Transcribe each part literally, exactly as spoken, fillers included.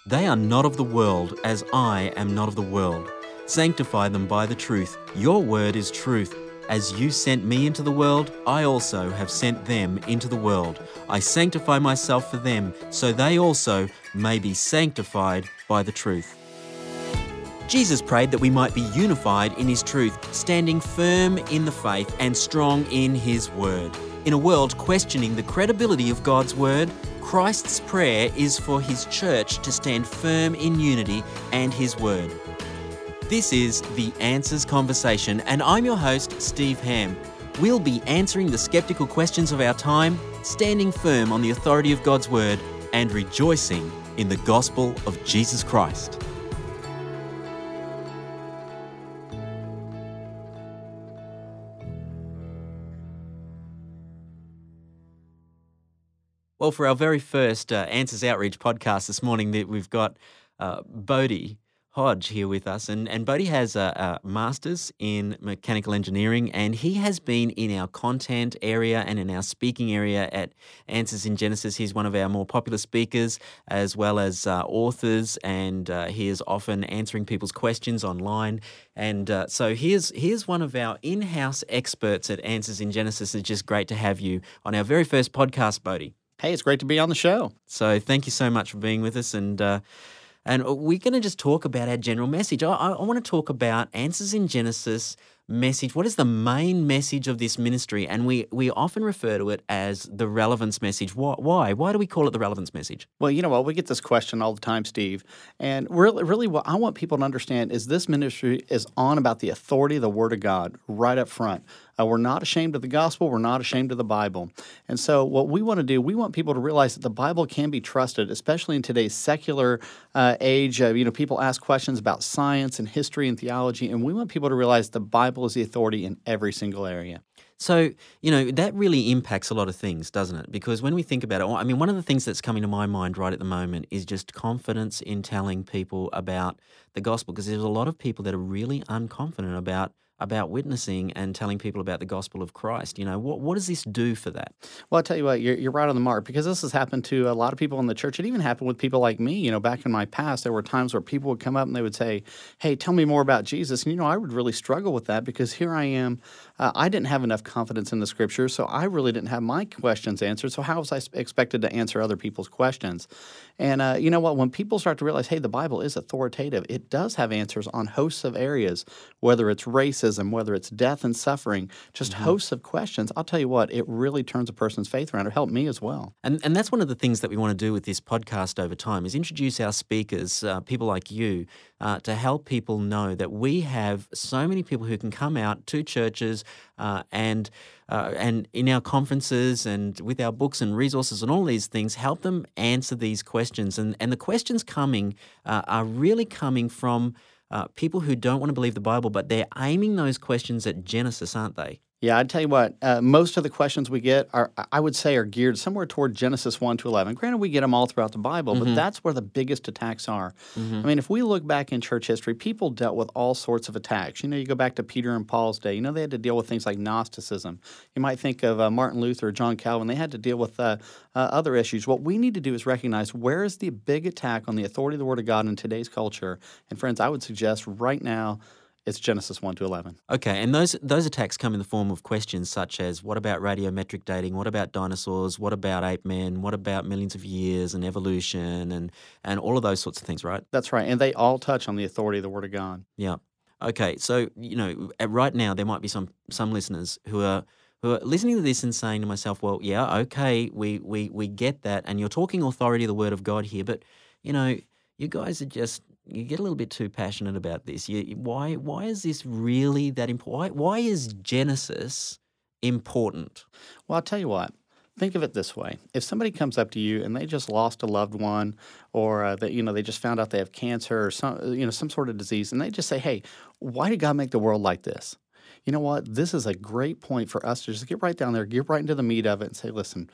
They are not of the world, as I am not of the world. Sanctify them by the truth. Your word is truth. As you sent me into the world, I also have sent them into the world. I sanctify myself for them, so they also may be sanctified by the truth. Jesus prayed that we might be unified in his truth, standing firm in the faith and strong in his word. In a world questioning the credibility of God's word, Christ's prayer is for his church to stand firm in unity and his word. This is The Answers Conversation, and I'm your host, Steve Ham. We'll be answering the skeptical questions of our time, standing firm on the authority of God's word, and rejoicing in the gospel of Jesus Christ. Well, for our very first uh, Answers Outreach podcast this morning, that we've got uh, Bodie Hodge here with us, and, and Bodie has a, a master's in mechanical engineering, and he has been in our content area and in our speaking area at Answers in Genesis. He's one of our more popular speakers, as well as uh, authors, and uh, he is often answering people's questions online. And uh, so here's here's one of our in-house experts at Answers in Genesis. It's just great to have you on our very first podcast, Bodie. Hey, it's great to be on the show. So thank you so much for being with us, and uh, and we're going to just talk about our general message. I, I, I want to talk about Answers in Genesis message. What is the main message of this ministry? And we, we often refer to it as the relevance message. Why? Why? Why do we call it the relevance message? Well, you know what? We get this question all the time, Steve. And really, really what I want people to understand is this ministry is on about the authority of the Word of God right up front. Uh, we're not ashamed of the gospel. We're not ashamed of the Bible. And so what we want to do, we want people to realize that the Bible can be trusted, especially in today's secular uh, age. Uh, you know, people ask questions about science and history and theology, and we want people to realize the Bible is the authority in every single area. So, you know, that really impacts a lot of things, doesn't it? Because when we think about it, I mean, one of the things that's coming to my mind right at the moment is just confidence in telling people about the gospel, because there's a lot of people that are really unconfident about about witnessing and telling people about the gospel of Christ. You know, what what does this do for that? Well, I'll tell you what, you're, you're right on the mark, because this has happened to a lot of people in the church. It even happened with people like me. You know, back in my past, there were times where people would come up and they would say, hey, tell me more about Jesus. And, you know, I would really struggle with that, because here I am. Uh, I didn't have enough confidence in the Scriptures, so I really didn't have my questions answered. So how was I expected to answer other people's questions? And uh, you know what? When people start to realize, hey, the Bible is authoritative, it does have answers on hosts of areas, whether it's racism, whether it's death and suffering, just mm-hmm. hosts of questions. I'll tell you what, it really turns a person's faith around. It helped me as well. And and that's one of the things that we want to do with this podcast over time, is introduce our speakers, uh, people like you, uh, to help people know that we have so many people who can come out to churches uh, and Uh, and in our conferences and with our books and resources and all these things, help them answer these questions. And and the questions coming uh, are really coming from uh, people who don't want to believe the Bible, but they're aiming those questions at Genesis, aren't they? Yeah, I'd tell you what, uh, most of the questions we get are, I would say, are geared somewhere toward Genesis one to eleven. Granted, we get them all throughout the Bible, mm-hmm. but that's where the biggest attacks are. Mm-hmm. I mean, if we look back in church history, people dealt with all sorts of attacks. You know, you go back to Peter and Paul's day. You know, they had to deal with things like Gnosticism. You might think of uh, Martin Luther or John Calvin. They had to deal with uh, uh, other issues. What we need to do is recognize, where is the big attack on the authority of the Word of God in today's culture? And friends, I would suggest right now, it's Genesis one to eleven. Okay, and those those attacks come in the form of questions such as, what about radiometric dating? What about dinosaurs? What about ape men? What about millions of years and evolution and, and all of those sorts of things, right? That's right, and they all touch on the authority of the Word of God. Yeah. Okay, so, you know, right now there might be some some listeners who are who are listening to this and saying to myself, well, yeah, okay, we, we, we get that, and you're talking authority of the Word of God here, but, you know, you guys are just... You get a little bit too passionate about this. You, why why is this really that important? Why, why is Genesis important? Well, I'll tell you what. Think of it this way. If somebody comes up to you and they just lost a loved one, or uh, that you know they just found out they have cancer or some you know some sort of disease, and they just say, hey, why did God make the world like this? You know what? This is a great point for us to just get right down there, get right into the meat of it and say, listen,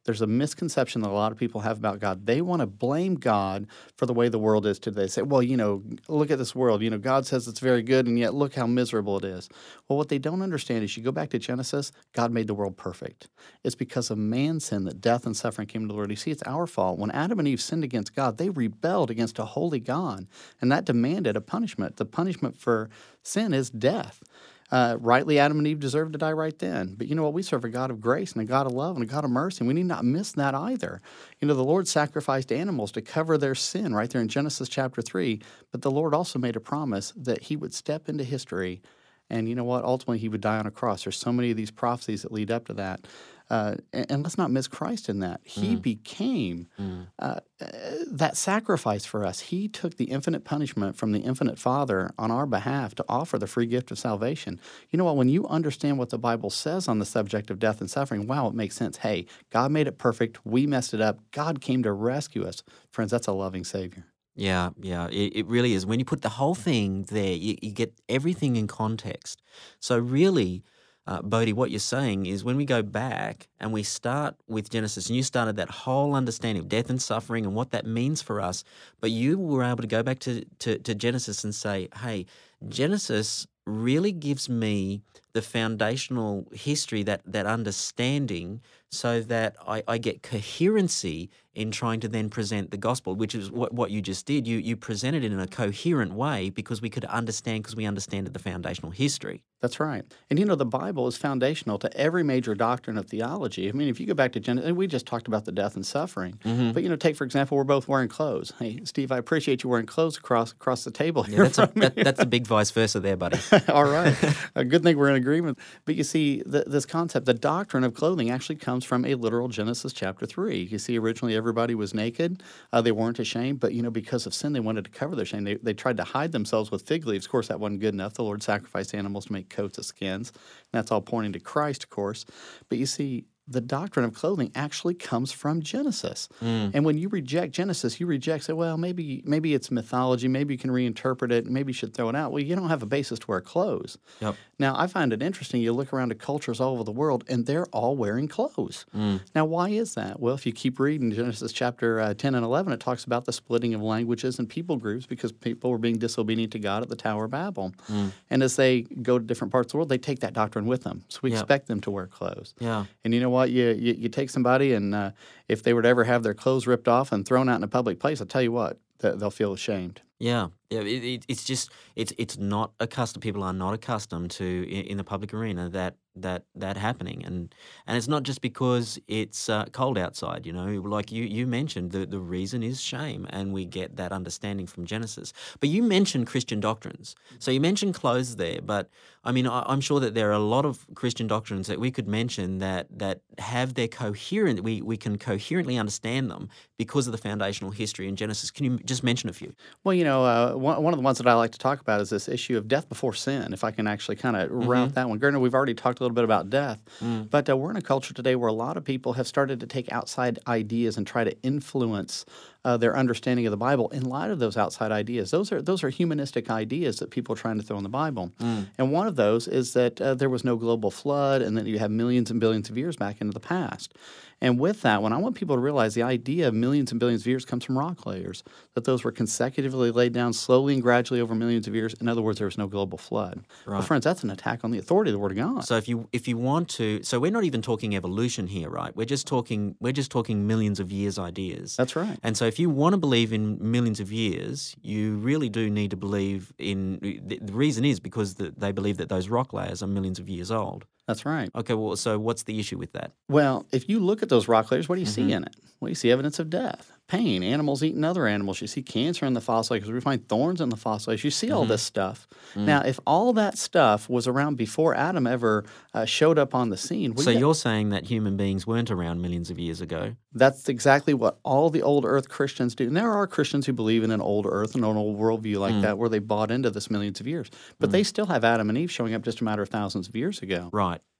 there's a misconception that a lot of people have about God. They want to blame God for the way the world is today. They say, well, you know, look at this world. You know, God says it's very good, and yet look how miserable it is. Well, what they don't understand is you go back to Genesis, God made the world perfect. It's because of man's sin that death and suffering came into the world. You see, it's our fault. When Adam and Eve sinned against God, they rebelled against a holy God, and that demanded a punishment. The punishment for sin is death. Uh, rightly, Adam and Eve deserved to die right then. But you know what? We serve a God of grace and a God of love and a God of mercy, and we need not miss that either. You know, the Lord sacrificed animals to cover their sin right there in Genesis chapter three, but the Lord also made a promise that he would step into history, and you know what? Ultimately, he would die on a cross. There's so many of these prophecies that lead up to that. Uh, and, and let's not miss Christ in that. He mm. became mm. Uh, uh, that sacrifice for us. He took the infinite punishment from the infinite Father on our behalf to offer the free gift of salvation. You know what? When you understand what the Bible says on the subject of death and suffering, wow, it makes sense. Hey, God made it perfect. We messed it up. God came to rescue us. Friends, that's a loving Savior. Yeah, yeah, it, it really is. When you put the whole thing there, you, you get everything in context. So really, Uh, Bodie, what you're saying is when we go back and we start with Genesis, and you started that whole understanding of death and suffering and what that means for us, but you were able to go back to, to, to Genesis and say, hey, Genesis really gives me the foundational history, that, that understanding, so that I, I get coherency in trying to then present the gospel, which is what, what you just did. You, you presented it in a coherent way because we could understand, because we understand the foundational history. That's right. And you know, the Bible is foundational to every major doctrine of theology. I mean, if you go back to Genesis, we just talked about the death and suffering. Mm-hmm. But, you know, take, for example, we're both wearing clothes. Hey, Steve, I appreciate you wearing clothes across across the table here. Yeah, that's, a, that, that's a big vice versa there, buddy. All right. A good thing we're in agreement. But you see, the, this concept, the doctrine of clothing, actually comes from a literal Genesis chapter three. You see, originally everybody was naked. Uh, they weren't ashamed. But, you know, because of sin, they wanted to cover their shame. They, they tried to hide themselves with fig leaves. Of course, that wasn't good enough. The Lord sacrificed animals to make coats of skins. And that's all pointing to Christ, of course. But you see, the doctrine of clothing actually comes from Genesis. Mm. And when you reject Genesis, you reject, say, well, maybe maybe it's mythology, maybe you can reinterpret it, maybe you should throw it out. Well, you don't have a basis to wear clothes. Yep. Now, I find it interesting. You look around at cultures all over the world, and they're all wearing clothes. Mm. Now, why is that? Well, if you keep reading Genesis chapter uh, ten and eleven, it talks about the splitting of languages and people groups because people were being disobedient to God at the Tower of Babel. Mm. And as they go to different parts of the world, they take that doctrine with them. So we yep. expect them to wear clothes. Yeah. And you know what? You, you, you take somebody, and uh, if they were to ever have their clothes ripped off and thrown out in a public place, I'll tell you what, they'll feel ashamed. Yeah, yeah. It, it, it's just it's it's not accustomed. People are not accustomed to in, in the public arena that that that happening, and and it's not just because it's uh, cold outside. You know, like you you mentioned, the the reason is shame, and we get that understanding from Genesis. But you mentioned Christian doctrines, so you mentioned clothes there. But I mean, I, I'm sure that there are a lot of Christian doctrines that we could mention that that have their coherent. We we can coherently understand them because of the foundational history in Genesis. Can you just mention a few? Well, you know. know, uh, one, one of the ones that I like to talk about is this issue of death before sin, if I can actually kind of mm-hmm. route that one. Granted, we've already talked a little bit about death, mm. but uh, we're in a culture today where a lot of people have started to take outside ideas and try to influence uh, their understanding of the Bible in light of those outside ideas. Those are those are humanistic ideas that people are trying to throw in the Bible. Mm. And one of those is that uh, there was no global flood and that you have millions and billions of years back into the past. And with that one, I want people to realize the idea of millions and billions of years comes from rock layers, that those were consecutively laid down slowly and gradually over millions of years. In other words, there was no global flood. Right. Well, friends, that's an attack on the authority of the Word of God. So if you if you want to, so we're not even talking evolution here, right? We're just talking we're just talking millions of years ideas. That's right. And so if you want to believe in millions of years, you really do need to believe in. The, the reason is because the, they believe that those rock layers are millions of years old. That's right. Okay, well, so what's the issue with that? Well, if you look at those rock layers, what do you mm-hmm. see in it? Well, you see evidence of death, pain, animals eating other animals. You see cancer in the fossil layers. We find thorns in the fossil layers. You see mm-hmm. all this stuff. Mm-hmm. Now, if all that stuff was around before Adam ever uh, showed up on the scene. So you you're saying that human beings weren't around millions of years ago? That's exactly what all the old earth Christians do. And there are Christians who believe in an old earth and an old worldview like mm. that where they bought into this millions of years. But mm. they still have Adam and Eve showing up just a matter of thousands of years ago. Right.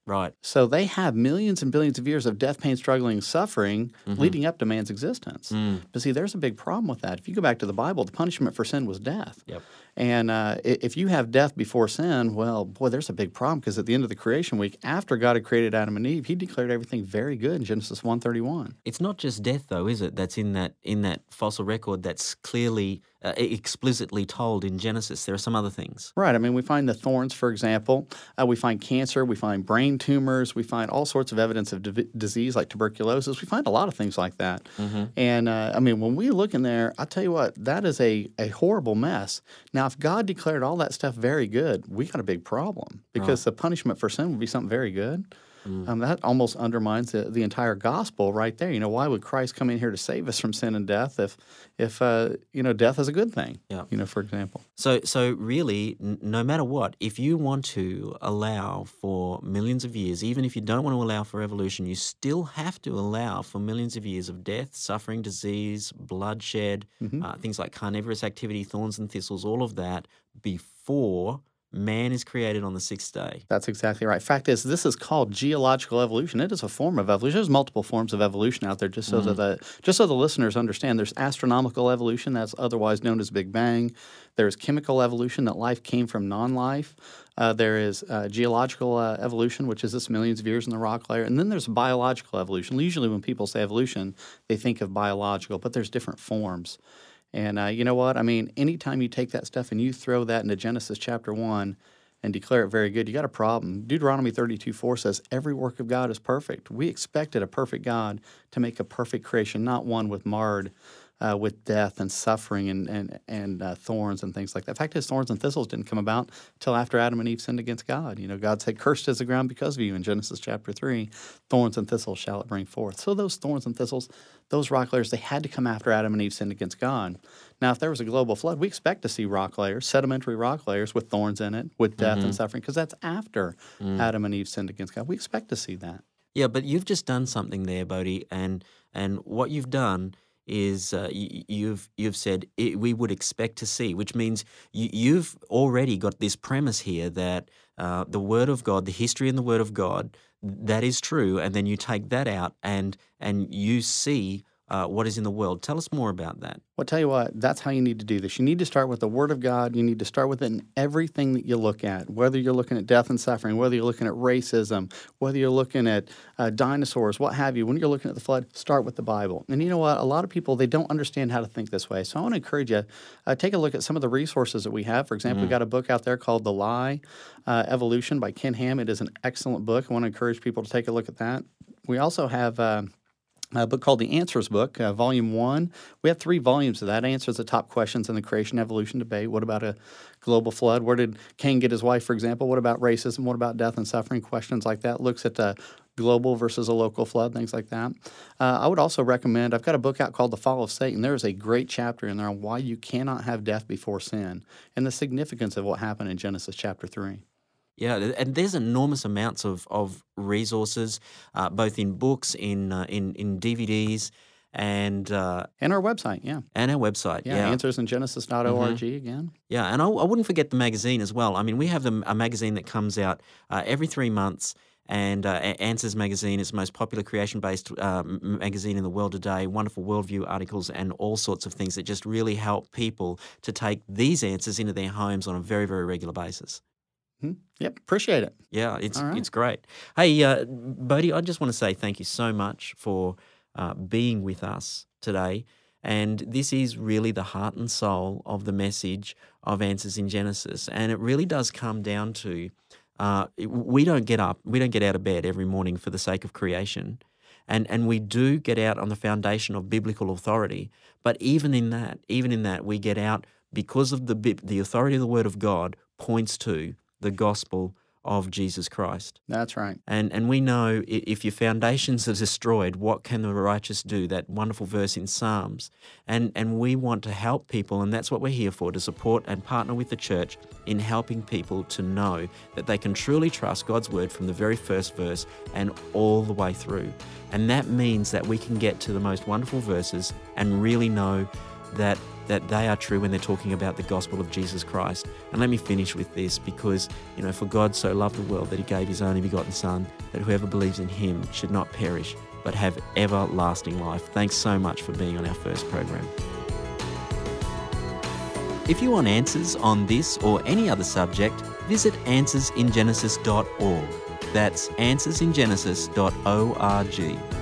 Right. So they have millions and billions of years of death, pain, struggling, suffering Mm-hmm. leading up to man's existence. Mm. But see, there's a big problem with that. If you go back to the Bible, the punishment for sin was death. Yep. And uh, i- if you have death before sin, well, boy, there's a big problem because at the end of the creation week, after God had created Adam and Eve, he declared everything very good in Genesis one thirty-one. It's not just death, though, is it? That's in that in that fossil record. That's clearly uh, explicitly told in Genesis. There are some other things. Right. I mean, we find the thorns, for example. Uh, we find cancer. We find brain tumors. We find all sorts of evidence of div- disease like tuberculosis. We find a lot of things like that. Mm-hmm. And uh, I mean, when we look in there, I tell you what, that is a, a horrible mess. Now, if God declared all that stuff very good, we got a big problem because the punishment for sin would be something very good. Mm. Um, that almost undermines the, the entire gospel right there. You know, why would Christ come in here to save us from sin and death if, if uh, you know, death is a good thing? Yeah. You know, for example. So, so really, n- no matter what, if you want to allow for millions of years, even if you don't want to allow for evolution, you still have to allow for millions of years of death, suffering, disease, bloodshed, Mhm. uh, things like carnivorous activity, thorns and thistles, all of that before man is created on the sixth day. That's exactly right. Fact is, this is called geological evolution. It is a form of evolution. There's multiple forms of evolution out there. Just so that the just so the listeners understand, there's astronomical evolution, that's otherwise known as Big Bang. There's chemical evolution, that life came from non-life. Uh, there is uh, geological uh, evolution, which is this millions of years in the rock layer, and then there's biological evolution. Usually, when people say evolution, they think of biological, but there's different forms. And uh, you know what? I mean, anytime you take that stuff and you throw that into Genesis chapter one and declare it very good, you got a problem. Deuteronomy thirty-two four says, every work of God is perfect. We expected a perfect God to make a perfect creation, not one with marred, uh, with death and suffering and and, and uh, thorns and things like that. In fact, his thorns and thistles didn't come about until after Adam and Eve sinned against God. You know, God said, cursed is the ground because of you in Genesis chapter three. Thorns and thistles shall it bring forth. So those thorns and thistles, those rock layers, they had to come after Adam and Eve sinned against God. Now, if there was a global flood, we expect to see rock layers, sedimentary rock layers with thorns in it, with death and suffering, because that's after Adam and Eve sinned against God. We expect to see that. Yeah, but you've just done something there, Bodie, and and what you've done is uh, y- you've you've said it, we would expect to see, which means you, you've already got this premise here that uh, the Word of God, the history in the Word of God, that is true, and then you take that out and and you see uh, what is in the world. Tell us more about that. Well, tell you what, that's how you need to do this. You need to start with the Word of God. You need to start with it in everything that you look at, whether you're looking at death and suffering, whether you're looking at racism, whether you're looking at uh, dinosaurs, what have you. When you're looking at the flood, start with the Bible. And you know what? A lot of people, they don't understand how to think this way. So I want to encourage you, uh, take a look at some of the resources that we have. For example, we've got a book out there called The Lie, uh, Evolution by Ken Ham. It is an excellent book. I want to encourage people to take a look at that. We also have Uh, a book called The Answers Book, uh, Volume one. We have three volumes of that. Answers the top questions in the creation evolution debate. What about a global flood? Where did Cain get his wife, for example? What about racism? What about death and suffering? Questions like that. Looks at the global versus a local flood, things like that. Uh, I would also recommend, I've got a book out called The Fall of Satan. There is a great chapter in there on why you cannot have death before sin and the significance of what happened in Genesis chapter three. Yeah, th- and there's enormous amounts of of resources, uh, both in books, in uh, in in D V Ds, and uh, And our website, yeah. and our website. Yeah, Yeah, answers in genesis dot org again. yeah, and I, I wouldn't forget the magazine as well. I mean, we have the, a magazine that comes out uh, every three months. And uh, A- Answers Magazine is the most popular creation-based uh, m- magazine in the world today. Wonderful worldview articles and all sorts of things that just really help people to take these answers into their homes on a very, very regular basis. Hmm. Yep, appreciate it. Yeah, it's All right. it's great. Hey, uh, Bodie, I just want to say thank you so much for uh, being with us today. And this is really the heart and soul of the message of Answers in Genesis. And it really does come down to uh, we don't get up, we don't get out of bed every morning for the sake of creation. And and we do get out on the foundation of biblical authority. But even in that, even in that, we get out because of the bib- the authority of the Word of God points to the gospel of Jesus Christ. That's right. And and we know i- if your foundations are destroyed, what can the righteous do? That wonderful verse in Psalms. And and we want to help people, and that's what we're here for, to support and partner with the church in helping people to know that they can truly trust God's word from the very first verse and all the way through. And that means that we can get to the most wonderful verses and really know that that they are true when they're talking about the gospel of Jesus Christ. And let me finish with this, because, you know, for God so loved the world that he gave his only begotten Son, that whoever believes in him should not perish, but have everlasting life. Thanks so much for being on our first program. If you want answers on this or any other subject, visit answers in genesis dot org. That's answers in genesis dot org.